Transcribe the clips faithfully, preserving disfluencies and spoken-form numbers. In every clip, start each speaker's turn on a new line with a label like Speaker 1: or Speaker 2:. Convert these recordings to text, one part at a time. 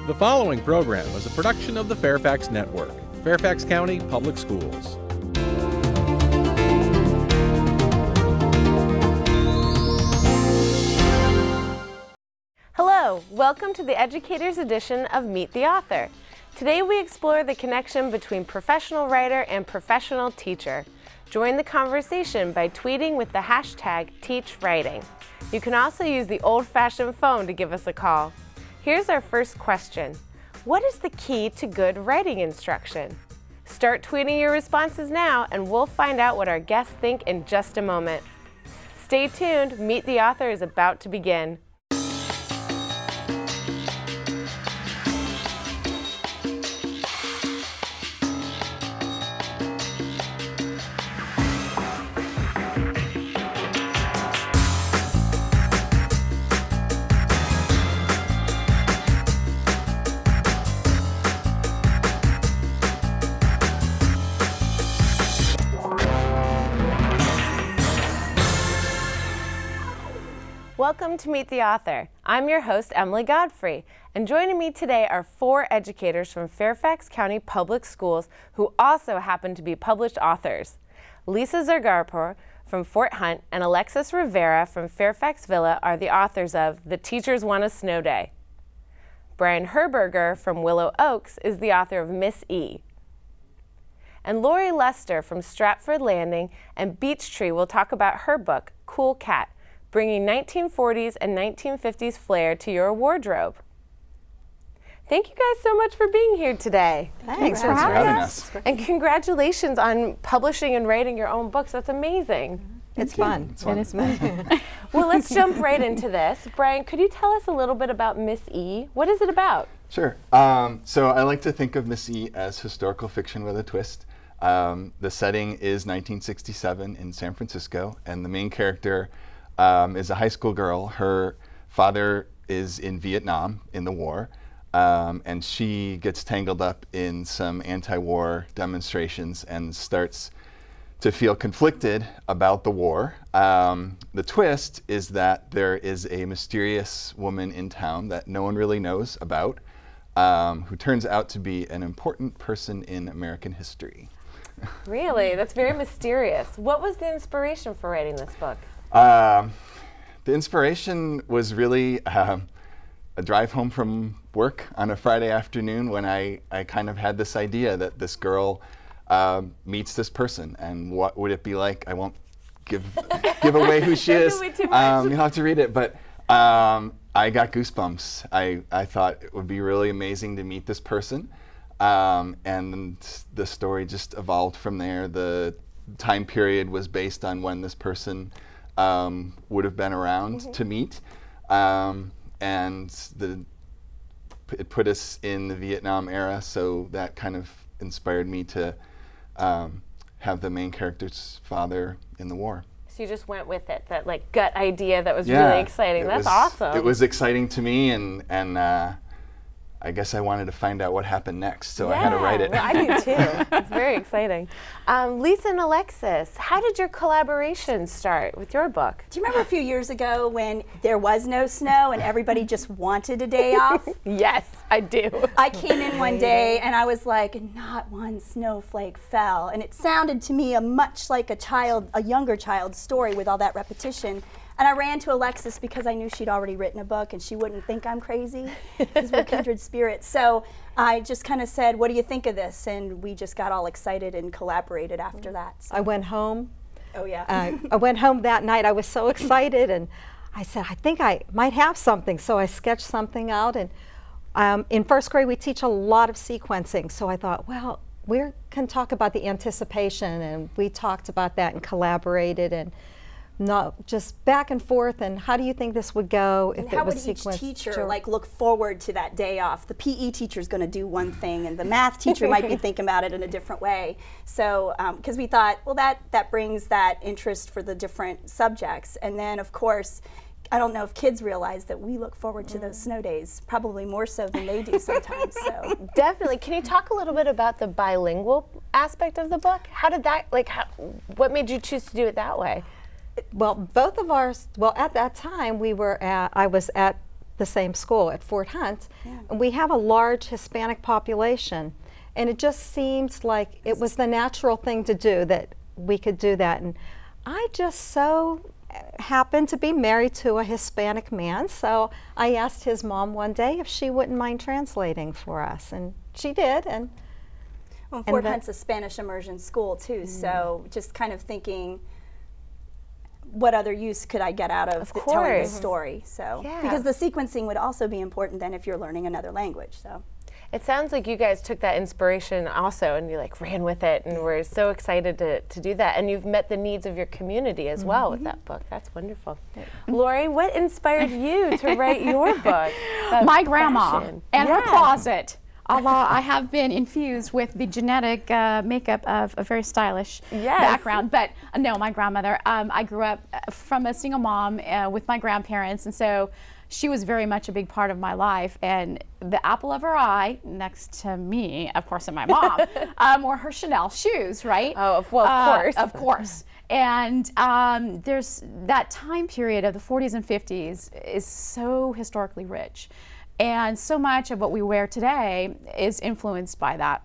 Speaker 1: The following program is a production of the Fairfax Network, Fairfax County Public Schools.
Speaker 2: Hello, welcome to the Educators edition of Meet the Author. Today we explore the connection between professional writer and professional teacher. Join the conversation by tweeting with the hashtag TeachWriting. You can also use the old-fashioned phone to give us a call. Here's our first question. What is the key to good writing instruction? Start tweeting your responses now and we'll find out what our guests think in just a moment. Stay tuned, Meet the Author is about to begin. Welcome to Meet the Author. I'm your host, Emily Godfrey, and joining me today are four educators from Fairfax County Public Schools who also happen to be published authors. Lisa Zergarpur from Fort Hunt and Alexis Rivera from Fairfax Villa are the authors of The Teachers Want a Snow Day. Brian Herberger from Willow Oaks is the author of Miss E. And Lori Lester from Stratford Landing and Beech Tree will talk about her book, Cool Cat, bringing nineteen forties and nineteen fifties flair to your wardrobe. Thank you guys so much for being here today.
Speaker 3: Thanks, Thanks for having us. us.
Speaker 2: And congratulations on publishing and writing your own books. That's amazing.
Speaker 3: It's fun.
Speaker 4: It's fun.
Speaker 3: It is fun.
Speaker 2: Well, let's jump right into this. Brian, could you tell us a little bit about Miss E? What is it about?
Speaker 4: Sure. Um, so I like to think of Miss E as historical fiction with a twist. Um, the setting is nineteen sixty-seven in San Francisco, and the main character Um, is a high school girl. Her father is in Vietnam in the war, um, and she gets tangled up in some anti-war demonstrations and starts to feel conflicted about the war. Um, the twist is that there is a mysterious woman in town that no one really knows about, um, who turns out to be an important person in American history.
Speaker 2: Really? That's very mysterious. What was the inspiration for writing this book?
Speaker 4: Um, the inspiration was really um, a drive home from work on a Friday afternoon when I, I kind of had this idea that this girl um, meets this person, and what would it be like? I won't give give away who she is. Um, you'll have to read it, but um, I got goosebumps. I, I thought it would be really amazing to meet this person, um, and the story just evolved from there. The time period was based on when this person Um, would have been around mm-hmm. to meet, um, and the, it put us in the Vietnam era, so that kind of inspired me to um, have the main character's father in the war.
Speaker 2: So you just went with it, that like gut idea that was
Speaker 4: yeah,
Speaker 2: really exciting. That's
Speaker 4: was,
Speaker 2: awesome.
Speaker 4: It was exciting to me, and and uh, I guess I wanted to find out what happened next, so
Speaker 2: yeah,
Speaker 4: I had to write it.
Speaker 2: Well, I do too. It's very exciting. Um, Lisa and Alexis, how did your collaboration start with your book?
Speaker 3: Do you remember a few years ago when there was no snow and everybody just wanted a day off?
Speaker 2: Yes, I do.
Speaker 3: I came in one day and I was like, not one snowflake fell. And it sounded to me a much like a child, a younger child's story with all that repetition. And I ran to Alexis because I knew she'd already written a book and she wouldn't think I'm crazy because we're kindred spirits. So I just kind of said, what do you think of this? And we just got all excited and collaborated after that. So.
Speaker 5: I went home.
Speaker 3: Oh, yeah.
Speaker 5: uh, I went home that night. I was so excited. And I said, I think I might have something. So I sketched something out. And um, in first grade, we teach a lot of sequencing. So I thought, well, we can talk about the anticipation. And we talked about that and collaborated. And not just back and forth, and how do you think this would go if
Speaker 3: and
Speaker 5: it
Speaker 3: how
Speaker 5: was
Speaker 3: would each
Speaker 5: sequenced?
Speaker 3: teacher
Speaker 5: Sure.
Speaker 3: like look forward to that day off? The P E teacher's going to do one thing, and the math teacher might be thinking about it in a different way. So, because um, we thought, well, that that brings that interest for the different subjects, and then of course, I don't know if kids realize that we look forward to those snow days, probably more so than they do sometimes. So
Speaker 2: definitely. Can you talk a little bit about the bilingual aspect of the book? How did that, like, how, what made you choose to do it that way?
Speaker 5: Well, both of ours, well, at that time, we were at, I was at the same school at Fort Hunt, and we have a large Hispanic population, and it just seems like it was the natural thing to do, that we could do that. And I just so happened to be married to a Hispanic man, so I asked his mom one day if she wouldn't mind translating for us, and she did. And
Speaker 3: well, Fort Hunt's a Spanish immersion school too, mm. so just kind of thinking, what other use could I get out of,
Speaker 2: of
Speaker 3: the, telling this
Speaker 2: mm-hmm.
Speaker 3: story? So,
Speaker 2: yeah.
Speaker 3: because the sequencing would also be important then if you're learning another language. So,
Speaker 2: it sounds like you guys took that inspiration also and you like ran with it, and we're so excited to, to do that. And you've met the needs of your community as well mm-hmm. with that book. That's wonderful. Lori, what inspired you to write your book?
Speaker 6: My grandma
Speaker 2: fashion?
Speaker 6: and
Speaker 2: yeah.
Speaker 6: her closet. Although I have been infused with the genetic uh, makeup of a very stylish
Speaker 2: yes.
Speaker 6: background, but uh, no, my grandmother. Um, I grew up from a single mom uh, with my grandparents, and so she was very much a big part of my life. And the apple of her eye, next to me, of course, and my mom, um, were her Chanel shoes, right?
Speaker 2: Oh, well, of
Speaker 6: uh,
Speaker 2: course.
Speaker 6: Of course. And um, there's that time period of the forties and fifties is so historically rich. And so much of what we wear today is influenced by that.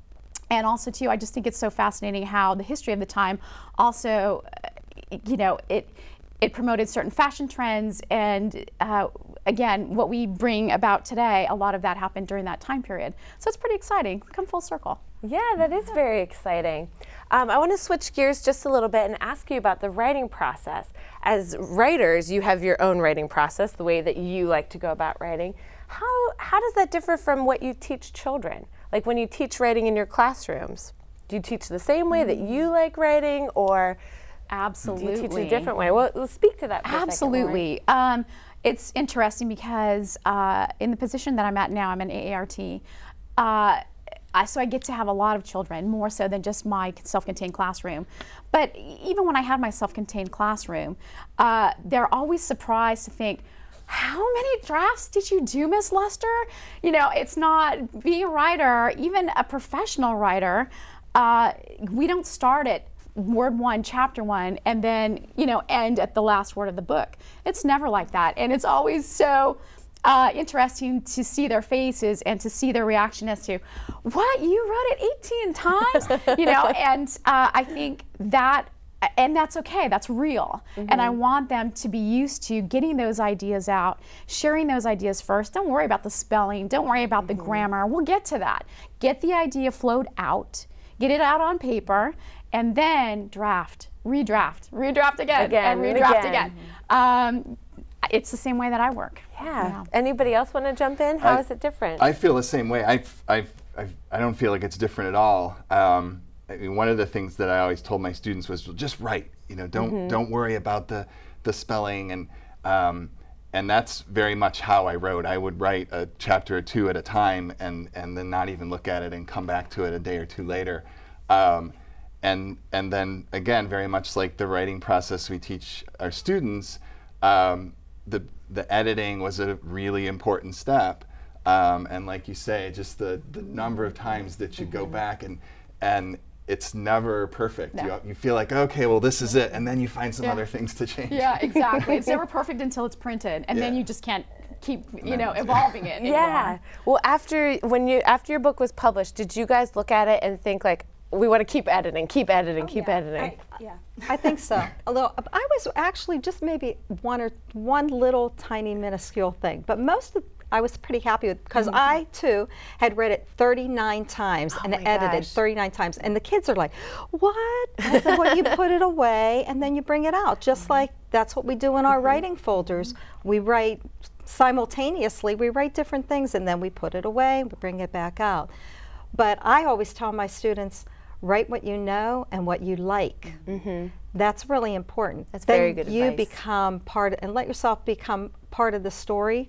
Speaker 6: And also, too, I just think it's so fascinating how the history of the time also, you know, it it promoted certain fashion trends. And uh, again, what we bring about today, a lot of that happened during that time period. So it's pretty exciting. Come full circle.
Speaker 2: Yeah, that is very exciting. Um, I want to switch gears just a little bit and ask you about the writing process. As writers, you have your own writing process, the way that you like to go about writing. How how does that differ from what you teach children? Like when you teach writing in your classrooms, do you teach the same way that you like writing, or
Speaker 6: Absolutely.
Speaker 2: do you teach a different way? Well, let's speak to that for
Speaker 6: Absolutely.
Speaker 2: a second, Lori.
Speaker 6: Um, it's interesting because uh, in the position that I'm at now, I'm an A A R T. Uh, I, so I get to have a lot of children, more so than just my self-contained classroom. But even when I had my self-contained classroom, uh, they're always surprised to think, how many drafts did you do, Miss Lester? You know, it's not, being a writer, even a professional writer, uh, we don't start at word one, chapter one, and then, you know, end at the last word of the book. It's never like that. And it's always so uh, interesting to see their faces and to see their reaction as to, what, you wrote it eighteen times? You know, and uh, I think that, and that's okay, that's real. Mm-hmm. And I want them to be used to getting those ideas out, sharing those ideas first. Don't worry about the spelling, don't worry about mm-hmm. the grammar, we'll get to that. Get the idea flowed out, get it out on paper, and then draft, redraft, redraft again,
Speaker 2: again
Speaker 6: and redraft
Speaker 2: again.
Speaker 6: again. Um, it's the same way that I work.
Speaker 2: Yeah.
Speaker 6: yeah.
Speaker 2: Anybody else want to jump in? How
Speaker 4: I,
Speaker 2: is it different?
Speaker 4: I feel the same way. I, I, I, I don't feel like it's different at all. Um, I mean, one of the things that I always told my students was, well, just write. You know, don't mm-hmm. don't worry about the the spelling, and um, and that's very much how I wrote. I would write a chapter or two at a time, and and then not even look at it, and come back to it a day or two later. Um, and and then again, very much like the writing process we teach our students, um, the the editing was a really important step. Um, and like you say, just the the number of times that you mm-hmm. go back and and it's never perfect. No. You, you feel like, okay, well, this is it, and then you find some yeah. other things to change.
Speaker 6: Yeah, exactly. It's never perfect until it's printed, and yeah. then you just can't keep, you know, evolving it.
Speaker 2: Yeah. Well, after when you after your book was published, did you guys look at it and think like, we want to keep editing, keep editing, oh, keep
Speaker 3: yeah.
Speaker 2: editing?
Speaker 3: I, yeah,
Speaker 5: I think so. Although I was actually just maybe one or one little tiny minuscule thing, but most of I was pretty happy with, because mm-hmm. I too had read it thirty-nine times
Speaker 2: oh
Speaker 5: and edited
Speaker 2: gosh.
Speaker 5: thirty-nine times, and the kids are like, "What?" I said, "Well, you put it away and then you bring it out, just mm-hmm. like that's what we do in our mm-hmm. writing folders. Mm-hmm. We write simultaneously. We write different things, and then we put it away. We bring it back out." But I always tell my students, write what you know and what you like. Mm-hmm. That's really important.
Speaker 2: That's
Speaker 5: then
Speaker 2: very good
Speaker 5: you
Speaker 2: advice.
Speaker 5: become part, and let yourself become part of the story.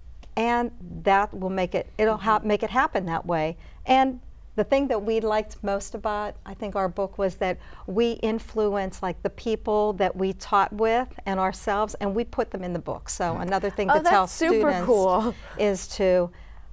Speaker 5: And that will make it, it'll mm-hmm. ha- make it happen that way. And the thing that we liked most about, I think, our book was that we influence like the people that we taught with and ourselves, and we put them in the book. So another thing
Speaker 2: oh,
Speaker 5: to tell
Speaker 2: that's super
Speaker 5: students
Speaker 2: cool.
Speaker 5: is to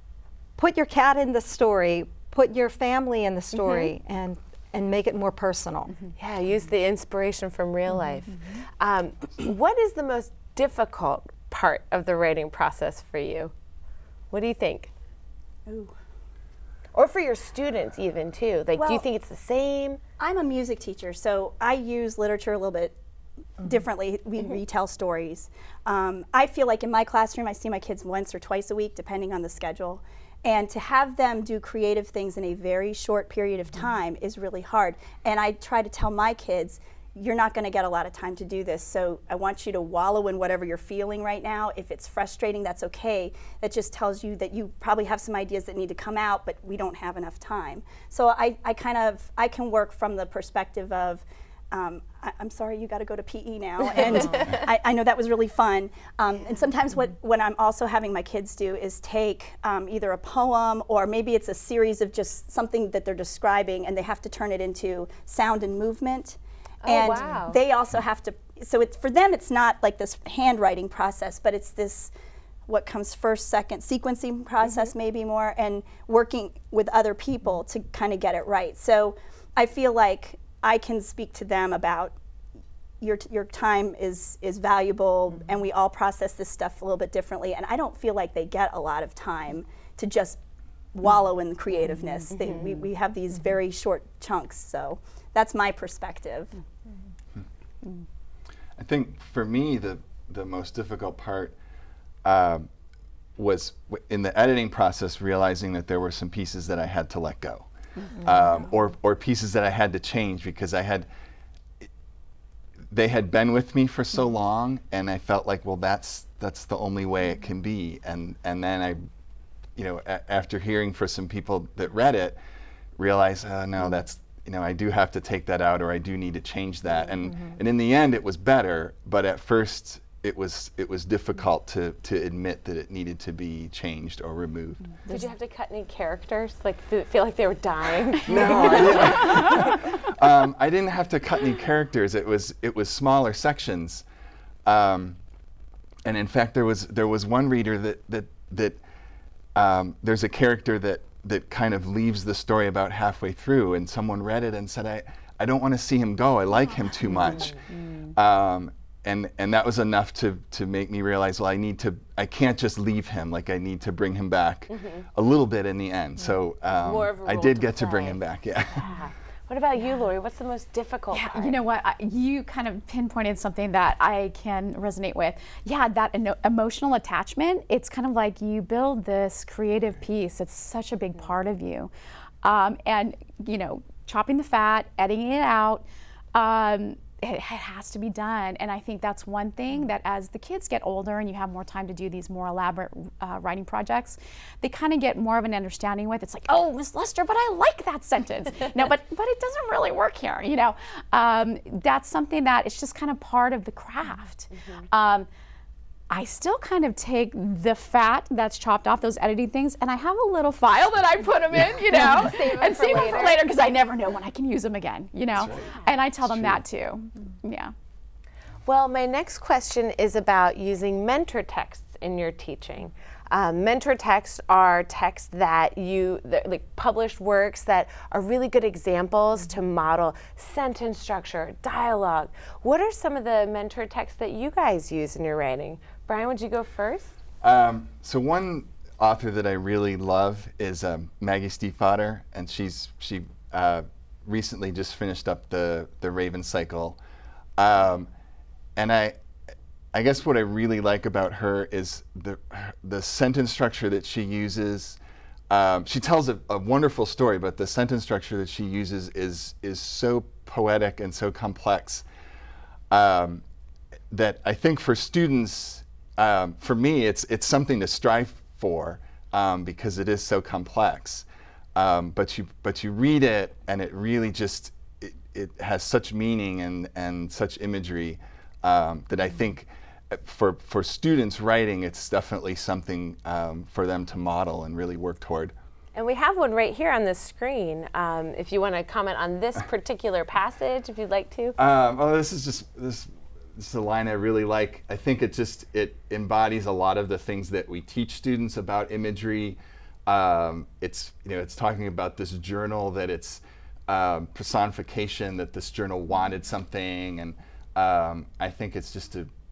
Speaker 5: put your cat in the story, put your family in the story, mm-hmm. and and make it more personal.
Speaker 2: Mm-hmm. Yeah, use the inspiration from real life. Mm-hmm. Um, what is the most difficult part of the writing process for you? What do you think?
Speaker 3: Ooh.
Speaker 2: Or for your students even too. Like, do you
Speaker 3: Well,
Speaker 2: think it's the same?
Speaker 3: I'm a music teacher, so I use literature a little bit differently. We retell stories. Um, I feel like in my classroom, I see my kids once or twice a week, depending on the schedule. And to have them do creative things in a very short period of time is really hard. And I try to tell my kids, you're not going to get a lot of time to do this, so I want you to wallow in whatever you're feeling right now. If it's frustrating, that's okay. That just tells you that you probably have some ideas that need to come out, but we don't have enough time. So I, I kind of, I can work from the perspective of, um, I, I'm sorry, you got to go to P E now, and I, I know that was really fun. Um, and sometimes what, what I'm also having my kids do is take um, either a poem, or maybe it's a series of just something that they're describing, and they have to turn it into sound and movement.
Speaker 2: Oh,
Speaker 3: And
Speaker 2: wow.
Speaker 3: they also have to, so it's, for them it's not like this handwriting process, but it's this, what comes first, second, sequencing process maybe more, and working with other people to kind of get it right. So I feel like I can speak to them about your, t- your time is, is valuable, and we all process this stuff a little bit differently, and I don't feel like they get a lot of time to just wallow in creativeness. They, we, we have these very short chunks, so that's my perspective.
Speaker 4: I think for me, the, the most difficult part um, was w- in the editing process, realizing that there were some pieces that I had to let go, um, or, or pieces that I had to change because I had, they had been with me for so long, and I felt like, well, that's, that's the only way it can be. And, and then I, you know, a- after hearing for some people that read it, realized, uh, no, that's, you know, I do have to take that out, or I do need to change that. And
Speaker 2: Mm-hmm.
Speaker 4: and in the end, it was better. But at first, it was it was difficult to to admit that it needed to be changed or removed.
Speaker 2: Did you have to cut any characters? Like, did it feel like they were dying?
Speaker 4: No, I didn't. um, I didn't have to cut any characters. It was it was smaller sections, um, and in fact, there was there was one reader that that that um, there's a character that. that kind of leaves the story about halfway through, and someone read it and said, I, I don't want to see him go, I like him too much. Um, and and that was enough to, to make me realize, well, I need to, I can't just leave him, like I need to bring him back a little bit in the end. So um,
Speaker 2: More of a
Speaker 4: I
Speaker 2: role
Speaker 4: did
Speaker 2: to
Speaker 4: get to bring
Speaker 2: play.
Speaker 4: him back, yeah.
Speaker 2: Yeah. What about you, Lori? What's the most difficult part?
Speaker 6: You know what? I, you kind of pinpointed something that I can resonate with. Yeah, that eno- emotional attachment, it's kind of like you build this creative piece. It's such a big part of you. Um, and, you know, chopping the fat, editing it out, um, it, it has to be done. And I think that's one thing that as the kids get older and you have more time to do these more elaborate uh, writing projects, they kind of get more of an understanding with. It's like, oh, Miss Lester, but I like that sentence. No, but but it doesn't really work here. You know, um, that's something that it's just kind of part of the craft. Um, I still kind of take the fat that's chopped off those editing things, and I have a little file that I put them in, you know,
Speaker 2: Save 'em
Speaker 6: and
Speaker 2: for
Speaker 6: save them
Speaker 2: later.
Speaker 6: for later because I never know when I can use them again, you know. And I tell them that too. Yeah.
Speaker 2: Well, my next question is about using mentor texts in your teaching. Um, mentor texts are texts that you, that, like published works that are really good examples to model sentence structure, dialogue. What are some of the mentor texts that you guys use in your writing? Brian, would you go first?
Speaker 4: Um, so one author that I really love is um, Maggie Stiefvater, and she's she uh, recently just finished up the the Raven Cycle, um, and I I guess what I really like about her is the the sentence structure that she uses. Um, she tells a, a wonderful story, but the sentence structure that she uses is is so poetic and so complex um, that I think for students. Um, for me, it's it's something to strive for um, because it is so complex. Um, but you but you read it and it really just it, it has such meaning and, and such imagery um, that I think for for students writing, it's definitely something um, for them to model and really work toward.
Speaker 2: And we have one right here on the screen. Um, if you want to comment on this particular passage, if you'd like to.
Speaker 4: Um, oh, this is just this. This is a line I really like. I think it just it embodies a lot of the things that we teach students about imagery. Um, it's you know it's talking about this journal that it's um, personification, that this journal wanted something, and um, I think it's just a, a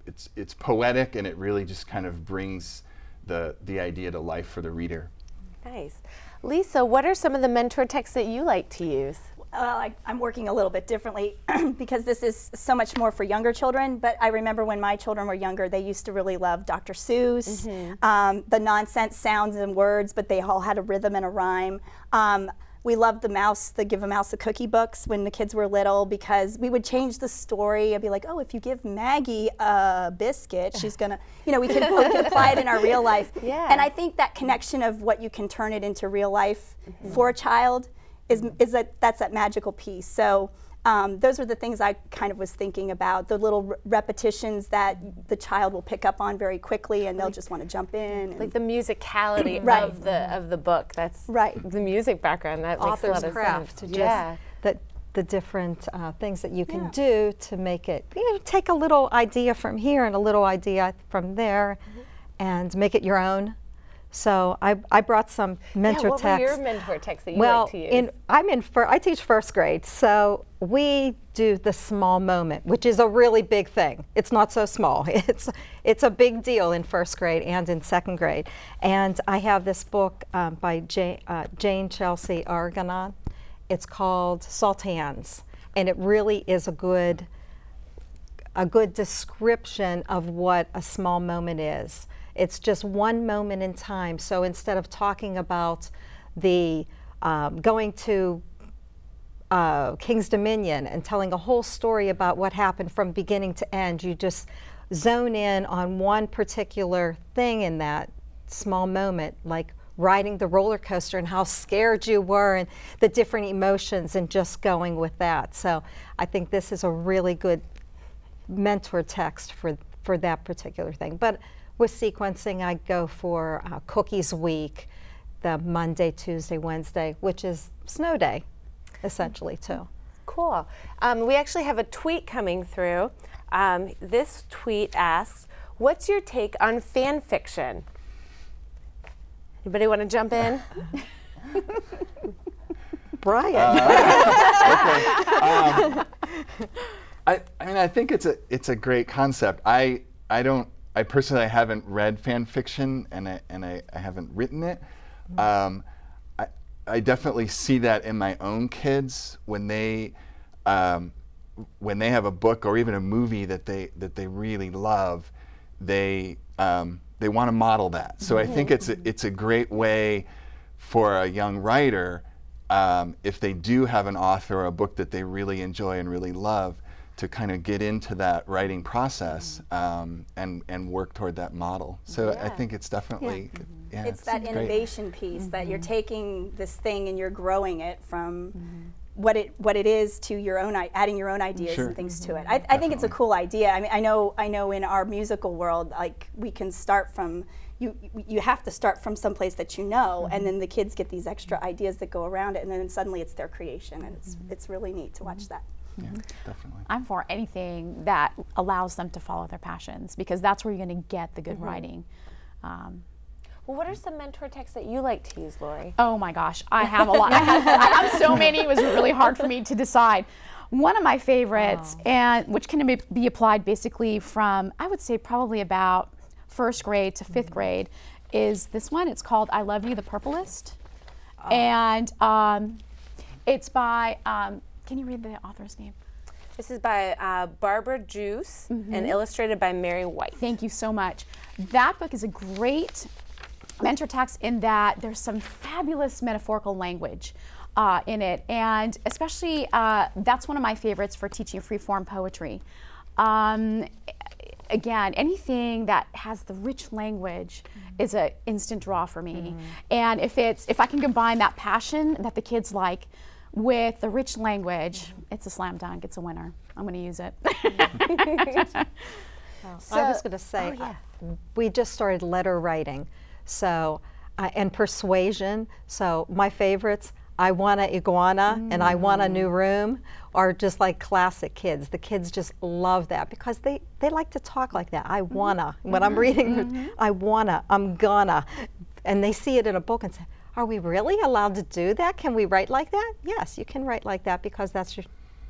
Speaker 4: it's it's poetic, and it really just kind of brings the the idea to life for the reader.
Speaker 2: Nice. Lisa, what are some of the mentor texts that you like to use?
Speaker 3: Well, I, I'm working a little bit differently because this is so much more for younger children, but I remember when my children were younger, they used to really love Doctor Seuss, mm-hmm. um, the nonsense sounds and words, but they all had a rhythm and a rhyme. Um, we loved the mouse, the Give a Mouse a Cookie books when the kids were little, because we would change the story. I'd be like, oh, if you give Maggie a biscuit, she's gonna, you know, we can, we can apply it in our real life.
Speaker 2: Yeah.
Speaker 3: And I think that connection of what you can turn it into real life mm-hmm. for a child is, is that that's that magical piece. So um, those were the things I kind of was thinking about, the little re- repetitions that the child will pick up on very quickly, and they'll like, just want to jump in.
Speaker 2: Like the musicality
Speaker 3: right.
Speaker 2: of the of the book. That's
Speaker 3: right.
Speaker 2: The music background. That
Speaker 5: Author's
Speaker 2: makes a lot of
Speaker 5: craft
Speaker 2: sense.
Speaker 5: to just
Speaker 2: yeah.
Speaker 5: the, the different uh, things that you can
Speaker 3: Yeah.
Speaker 5: do to make it, you know, take a little idea from here and a little idea from there mm-hmm. and make it your own. So I, I brought some mentor
Speaker 2: yeah, what
Speaker 5: texts.
Speaker 2: were your mentor texts that you
Speaker 5: well,
Speaker 2: like to use?
Speaker 5: in, I'm in fir- I teach first grade, so we do the small moment, which is a really big thing. It's not so small. It's it's a big deal in first grade and in second grade. And I have this book um, by Jane, uh, Jane Chelsea Argonon. It's called Sultans, and it really is a good a good description of what a small moment is. It's just one moment in time. So instead of talking about the um, going to uh, King's Dominion and telling a whole story about what happened from beginning to end, you just zone in on one particular thing in that small moment, like riding the roller coaster and how scared you were and the different emotions, and just going with that. So I think this is a really good mentor text for, for that particular thing. But with sequencing, I go for uh, Cookies Week, the Monday, Tuesday, Wednesday, which is snow day, essentially, too.
Speaker 2: Cool. Um, we actually have a tweet coming through. Um, this tweet asks, what's your take on fan fiction? Anybody want to jump in?
Speaker 5: Brian.
Speaker 4: Uh, okay. Um, I, I mean, I think it's a it's a great concept. I I don't. I personally haven't read fan fiction, and I and I, I haven't written it. Um, I I definitely see that in my own kids when they um, when they have a book or even a movie that they that they really love, they um, they want to model that. So I think it's a, it's a great way for a young writer, um, if they do have an author or a book that they really enjoy and really love, to kind of get into that writing process um, and and work toward that model. So
Speaker 2: Yeah.
Speaker 4: I think it's definitely
Speaker 5: Yeah.
Speaker 4: yeah,
Speaker 3: It's that
Speaker 4: great.
Speaker 3: innovation piece that you're taking this thing and you're growing it from
Speaker 5: Mm-hmm.
Speaker 3: what it what it is to your own i- adding your own ideas
Speaker 4: Sure.
Speaker 3: and things to it. I, I think it's a
Speaker 4: Definitely.
Speaker 3: cool idea. I mean, I know I know in our musical world, like we can start from you you have to start from someplace that you know, and then the kids get these extra ideas that go around it, and then suddenly it's their creation, and it's it's really neat to watch that.
Speaker 4: Yeah, definitely.
Speaker 6: I'm for anything that allows them to follow their passions, because that's where you're going to get the good
Speaker 2: Mm-hmm.
Speaker 6: writing. Um,
Speaker 2: Well, what are some mentor texts that you like to use, Lori?
Speaker 6: Oh my gosh, I have a lot. I have, I have so many. It was really hard for me to decide. One of my favorites, and which can be, be applied basically from, I would say probably about first grade to fifth grade, is this one. It's called "I Love You, the Purplist," and um, it's by. Um, can you read the author's name?
Speaker 2: This is by uh, Barbara Juice and illustrated by Mary White.
Speaker 6: Thank you so much. That book is a great mentor text in that there's some fabulous metaphorical language uh, in it, and especially uh, that's one of my favorites for teaching free-form poetry. Um, again, anything that has the rich language mm-hmm. is an instant draw for me. Mm-hmm. And if it's if I can combine that passion that the kids like with the rich language, mm-hmm. it's a slam dunk. It's a winner. I'm going to use it.
Speaker 5: So, I was going to say,
Speaker 2: oh, yeah.
Speaker 5: uh, we just started letter writing, so uh, and persuasion. So my favorites, I want a iguana mm. and I want a new room, are just like classic kids. The kids just love that because they, they like to talk like that. I wanna. Mm-hmm. When I'm reading, mm-hmm. I wanna, I'm gonna. And they see it in a book and say, are we really allowed to do that? Can we write like that? Yes, you can write like that because that's your, that's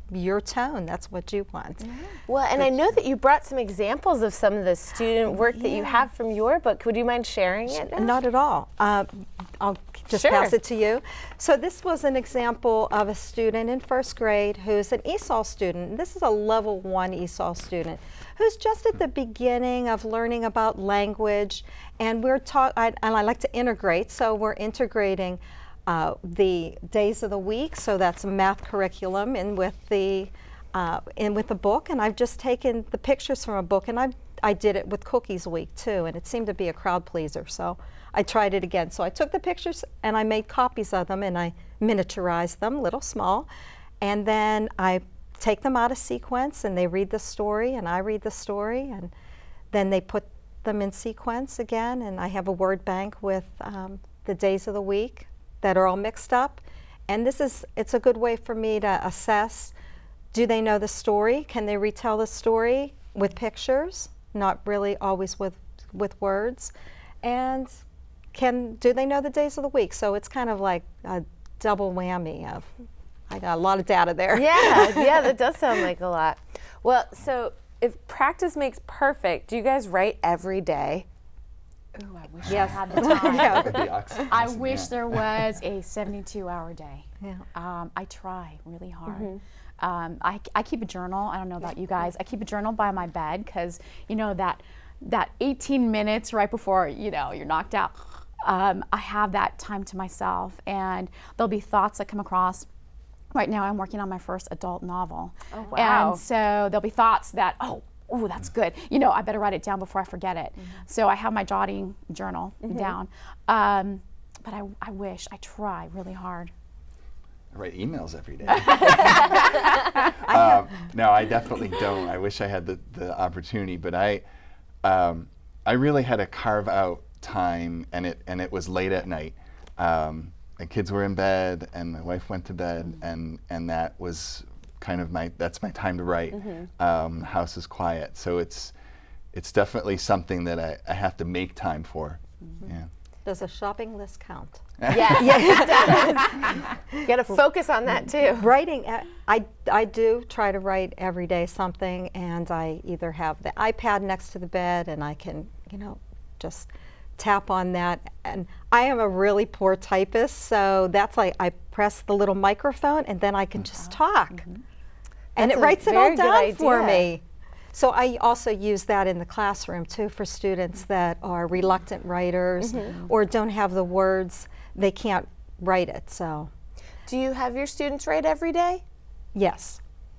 Speaker 5: your tone. That's what you want.
Speaker 2: Well, and I know that you brought some examples of some of the student work that you have from your book. Would you mind sharing it now?
Speaker 5: Not at all. Uh, I'll just
Speaker 2: Sure.
Speaker 5: pass it to you. So this was an example of a student in first grade who's an E S O L student. This is a level one E S O L student who's just at the beginning of learning about language. And we're taught, I, and I like to integrate, so we're integrating uh, the days of the week, so that's a math curriculum, in with the uh, in with the book. And I've just taken the pictures from a book, and I I did it with Cookies Week too, and it seemed to be a crowd pleaser. So I tried it again. So I took the pictures and I made copies of them and I miniaturized them, little small, and then I take them out of sequence and they read the story and I read the story, and then they put them in sequence again, and I have a word bank with um, the days of the week that are all mixed up. And this is, it's a good way for me to assess, do they know the story? Can they retell the story with pictures, not really always with, with words? And can, do they know the days of the week? So it's kind of like a double whammy of, I got a lot of data there.
Speaker 2: Yeah, yeah, that does sound like a lot. Well, so if practice makes perfect, do you guys write every day?
Speaker 6: Ooh, I wish
Speaker 5: Yes.
Speaker 6: I had the time.
Speaker 5: Yeah.
Speaker 4: The oxygen,
Speaker 6: I
Speaker 4: yeah.
Speaker 6: wish there was a seventy-two hour day.
Speaker 5: Yeah.
Speaker 6: Um, I try really hard. Um, I, I keep a journal. I don't know about you guys. I keep a journal by my bed because, you know, that that eighteen minutes right before, you know, you're knocked out, um, I have that time to myself, and there'll be thoughts that come across. Right now I'm working on my first adult novel.
Speaker 2: Oh, wow.
Speaker 6: And so there'll be thoughts that, oh, oh, that's good. You know, I better write it down before I forget it. Mm-hmm. So I have my jotting journal mm-hmm. down. Um, but I, I wish, I try really hard.
Speaker 4: I write emails every day. um, no, I definitely don't. I wish I had the, the opportunity, but I, um, I really had to carve out time, and it and it was late at night. Um, the kids were in bed, and my wife went to bed, mm-hmm. and and that was kind of my that's my time to write. Mm-hmm. Um, the house is quiet, so it's it's definitely something that I, I have to make time for. Mm-hmm. Yeah.
Speaker 5: Does a shopping list count?
Speaker 2: Yes, it does. You got to focus on that too.
Speaker 5: Writing, uh, I, I do try to write every day something, and I either have the iPad next to the bed and I can, you know, just tap on that. And I am a really poor typist, so that's like I press the little microphone and then I can just talk. Mm-hmm. And
Speaker 2: That's
Speaker 5: it
Speaker 2: a
Speaker 5: writes it
Speaker 2: very
Speaker 5: all
Speaker 2: good
Speaker 5: down for
Speaker 2: idea.
Speaker 5: me. So I also use that in the classroom too for students that are reluctant writers mm-hmm. or don't have the words, they can't write it. So
Speaker 2: Do you have your students write every day?
Speaker 5: yes.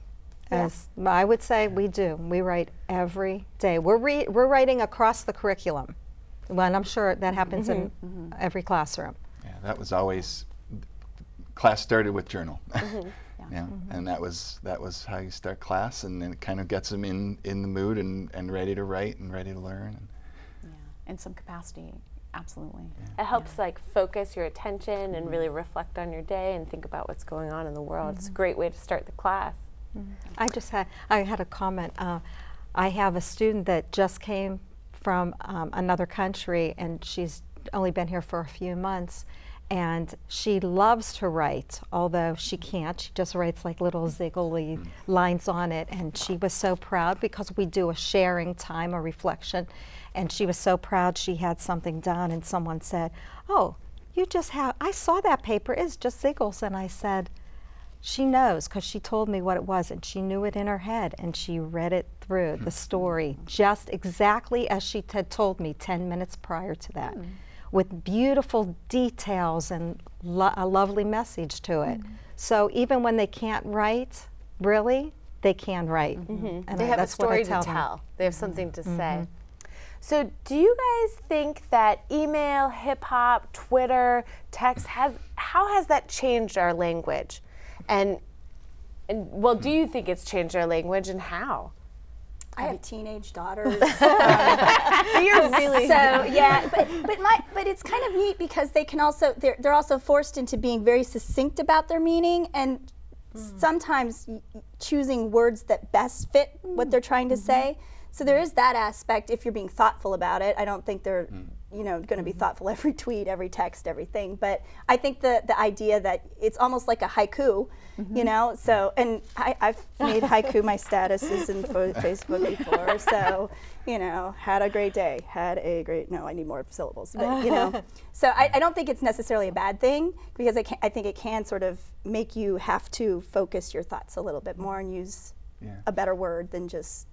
Speaker 5: As I would say, we do. We write every day. We're re- we're writing across the curriculum. Well, and I'm sure that happens
Speaker 2: mm-hmm.
Speaker 5: in mm-hmm. every classroom.
Speaker 4: Yeah, that was always, class started with journal.
Speaker 2: Mm-hmm.
Speaker 4: Yeah,
Speaker 5: Mm-hmm.
Speaker 4: and that was that was how you start class, and then it kind of gets them in, in the mood and, and ready to write and ready to learn. And
Speaker 6: Yeah, in some capacity, absolutely.
Speaker 2: It helps like focus your attention and really reflect on your day and think about what's going on in the world.
Speaker 5: Mm-hmm.
Speaker 2: It's a great way to start the class.
Speaker 5: Mm-hmm. I just had I had a comment. Uh, I have a student that just came from um, another country, and she's only been here for a few months. And she loves to write, although she can't. She just writes like little ziggly mm. lines on it. And she was so proud because we do a sharing time, a reflection. And she was so proud she had something done. And someone said, oh, you just have, I saw that paper, it's just ziggles. And I said, she knows because she told me what it was. And she knew it in her head. And she read it through, the story, just exactly as she had told me ten minutes prior to that. Mm. With beautiful details and lo- a lovely message to it. Mm-hmm. So even when they can't write, really, they can write.
Speaker 2: Mm-hmm.
Speaker 5: And
Speaker 2: they
Speaker 5: I,
Speaker 2: have a
Speaker 5: that's what I
Speaker 2: story
Speaker 5: tell
Speaker 2: to
Speaker 5: them.
Speaker 2: tell. They have something to
Speaker 5: Mm-hmm.
Speaker 2: say. So do you guys think that email, hip hop, Twitter, text has how has that changed our language? And and well, do you think it's changed our language, and how?
Speaker 3: I have teenage daughters.
Speaker 2: So you're really
Speaker 3: so yeah, but but my but it's kind of neat because they can also they're they're also forced into being very succinct about their meaning and mm. sometimes y- choosing words that best fit mm. what they're trying to mm-hmm. say. So there is that aspect if you're being thoughtful about it. I don't think they're mm. you know, going to be thoughtful every tweet, every text, everything. But I think the the idea that it's almost like a haiku, mm-hmm. you know. So, and I, I've made haiku my statuses in fo- Facebook before. So, you know, had a great day, had a great. No, I need more syllables. But you know, so I, I don't think it's necessarily a bad thing because I can, I think it can sort of make you have to focus your thoughts a little bit more and use yeah. a better word than just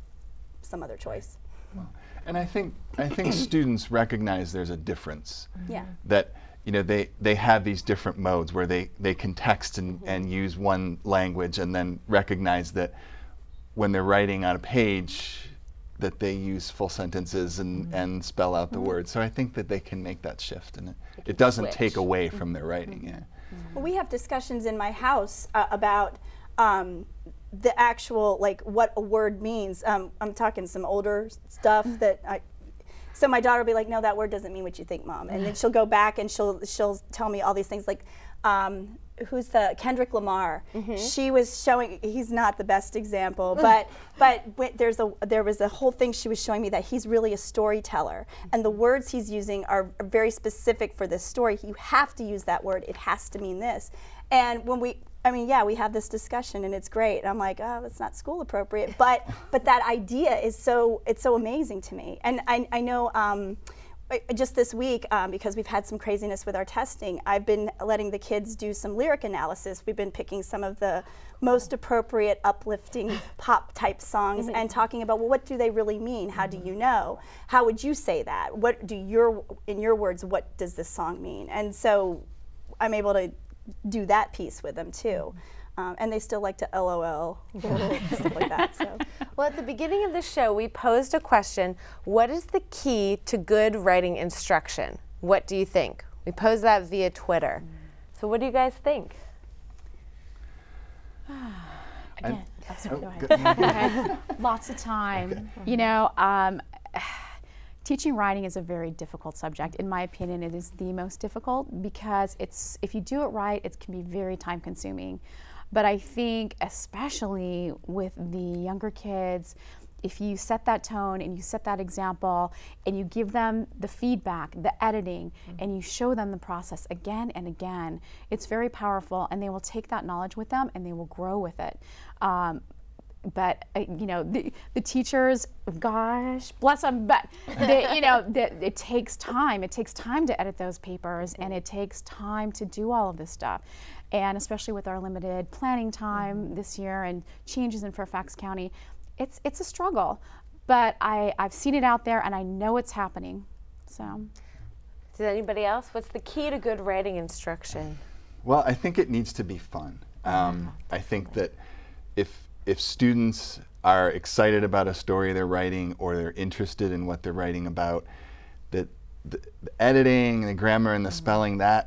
Speaker 3: some other choice.
Speaker 4: Well, and I think I think students recognize there's a difference.
Speaker 3: Yeah.
Speaker 4: That you know they, they have these different modes where they, they can text and, mm-hmm. and use one language and then recognize that when they're writing on a page that they use full sentences and, mm-hmm. and spell out the mm-hmm. words. So I think that they can make that shift and it, it doesn't switch. take away from mm-hmm. their writing. Mm-hmm. Yeah.
Speaker 3: Well, we have discussions in my house uh, about um, the actual, like, what a word means. Um, I'm talking some older stuff that I, so my daughter will be like, no, that word doesn't mean what you think, Mom. And then she'll go back and she'll she'll tell me all these things like, um, who's the, Kendrick Lamar. Mm-hmm. She was showing, he's not the best example, but but w- there's a there was a whole thing she was showing me that he's really a storyteller. And the words he's using are, are very specific for this story. You have to use that word. It has to mean this. And when we, I mean, yeah, we have this discussion and it's great. And I'm like, oh, that's not school appropriate. But but that idea is so, it's so amazing to me. And I, I know um, just this week, um, because we've had some craziness with our testing, I've been letting the kids do some lyric analysis. We've been picking some of the most appropriate, uplifting pop type songs mm-hmm. and talking about, well, what do they really mean? How do you know? How would you say that? What do your, in your words, what does this song mean? And so I'm able to do that piece with them too. Um, and they still like to L O L, stuff like that. So.
Speaker 2: Well, at the beginning of the show, we posed a question, what is the key to good writing instruction? What do you think? We posed that via Twitter. Mm. So what do you guys think?
Speaker 6: Again,
Speaker 4: I,
Speaker 6: oh, sorry,
Speaker 4: oh,
Speaker 6: go ahead.
Speaker 4: go
Speaker 6: ahead. Lots of time. Okay. You know, um, teaching writing is a very difficult subject. In my opinion, it is the most difficult because it's, if you do it right, it can be very time consuming. But I think especially with the younger kids, if you set that tone and you set that example and you give them the feedback, the editing, mm-hmm. and you show them the process again and again, it's very powerful and they will take that knowledge with them and they will grow with it. Um, But uh, you know, the, the teachers, gosh, bless them. But they, you know, the, it takes time. It takes time to edit those papers, and it takes time to do all of this stuff. And especially with our limited planning time mm-hmm. this year and changes in Fairfax County, it's it's a struggle. But I I've seen it out there, and I know it's happening. So,
Speaker 2: does anybody else? What's the key to good writing instruction?
Speaker 4: Well, I think it needs to be fun. Um, I think that if If students are excited about a story they're writing or they're interested in what they're writing about, that the, the editing, the grammar, and the mm-hmm. spelling, that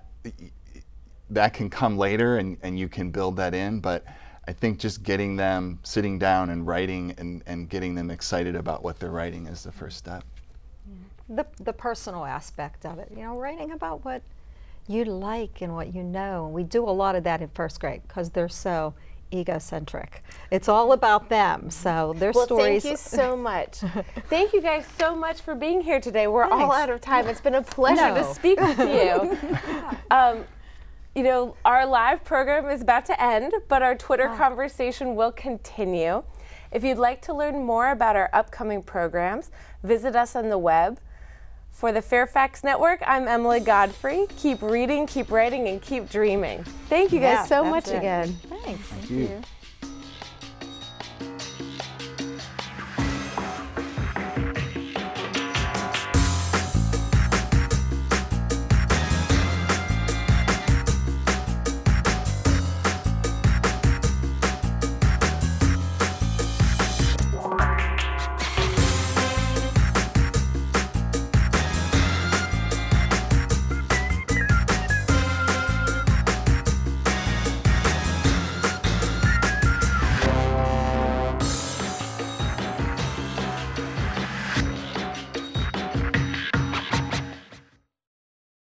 Speaker 4: that can come later and, and you can build that in. But I think just getting them sitting down and writing and, and getting them excited about what they're writing is the first step.
Speaker 5: The, the personal aspect of it, you know, writing about what you like and what you know. And we do a lot of that in first grade because they're so egocentric. It's all about them. So their
Speaker 2: well,
Speaker 5: stories.
Speaker 2: Thank you so much. Thank you guys so much for being here today. We're Thanks. all out of time. It's been a pleasure
Speaker 5: no.
Speaker 2: to speak with you. um, you know, our live program is about to end, but our Twitter wow. conversation will continue. If you'd like to learn more about our upcoming programs, visit us on the web. For the Fairfax Network, I'm Emily Godfrey. Keep reading, keep writing, and keep dreaming. Thank you guys
Speaker 5: yeah,
Speaker 2: so much
Speaker 5: it.
Speaker 2: again.
Speaker 5: Thanks.
Speaker 4: Thank you. Thank you.